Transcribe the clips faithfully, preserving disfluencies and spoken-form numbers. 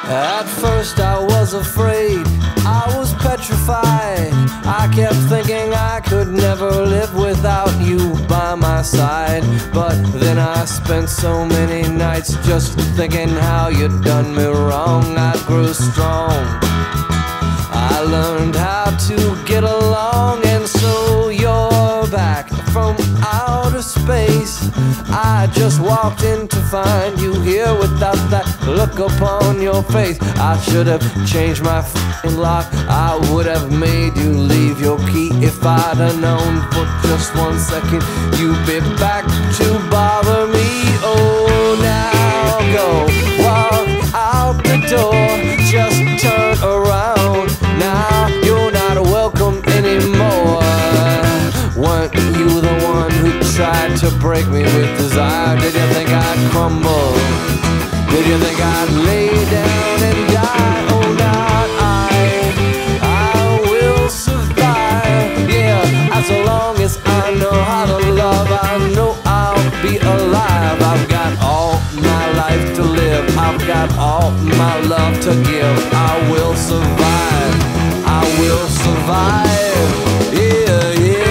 At first I was afraid, I was petrified. I kept thinking I could never live without you by my side. But then I spent so many nights just thinking how you'd done me wrong. I grew strong, I learned how to get along, and so you're back from outer space. I just walked in to find you here without that look upon your face. I should have changed my f***ing lock, I would have made you leave your key. If I'd have known for just one second you'd be back to bother me. Oh, now go walk out the door, just turn around. Now you're not welcome anymore. Weren't you the one who tried to break me with desire? Did you think I'd crumble? Did you think I'd lay down and die? Oh, not I, I will survive. Yeah, as long as I know how to love, I know I'll be alive. I've got all my life to live, I've got all my love to give. I will survive, I will survive. Yeah, yeah.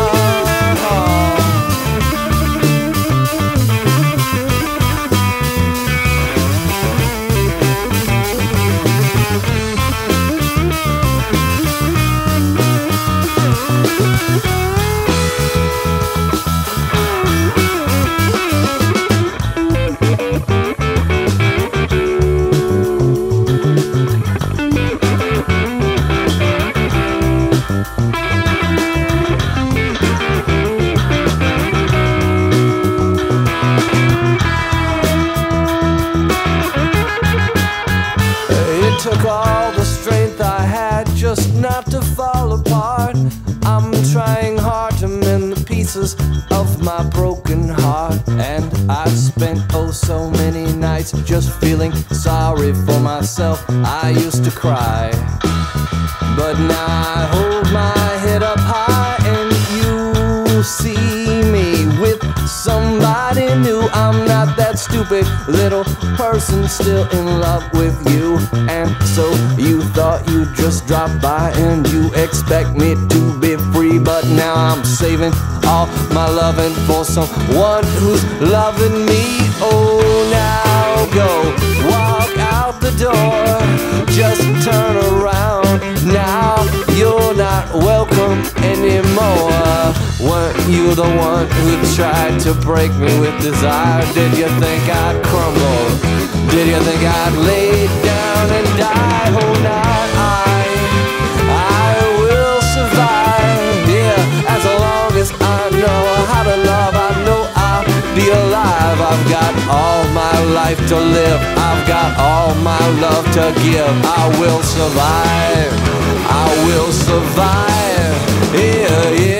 Took all the strength I had just not to fall apart. I'm trying hard to mend the pieces of my broken heart. And I spent oh so many nights just feeling sorry for myself. I used to cry, but now I hold my head up high, and you see me with somebody new. I'm not that stupid little person still in love with you. And so you thought you'd just drop by and you expect me to be free. But now I'm saving all my loving for someone who's loving me. Oh, now go walk out the door, just turn around. Now you're not welcome anymore. Weren't you the one who tried to break me with desire? Did you think I'd crumble? Did you think I'd lay down and die? Oh, not I, I will survive. Yeah, as long as I know how to love, I know I'll be alive. I've got all my life to live, I've got all my love to give. I will survive, I will survive. Yeah, yeah.